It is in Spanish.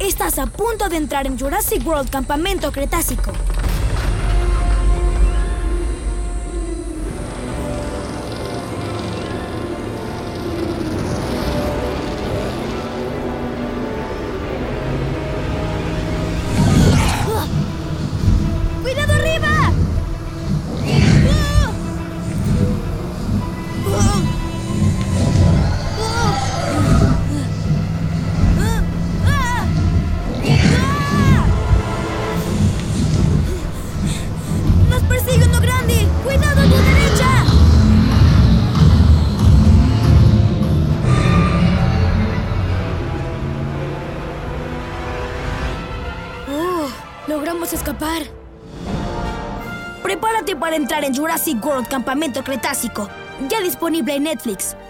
Estás a punto de entrar en Jurassic World Campamento Cretácico. ¡Cuidado arriba! ¡Nos persigue uno grande! ¡Cuidado a tu derecha! Logramos escapar. Prepárate para entrar en Jurassic World Campamento Cretácico. Ya disponible en Netflix.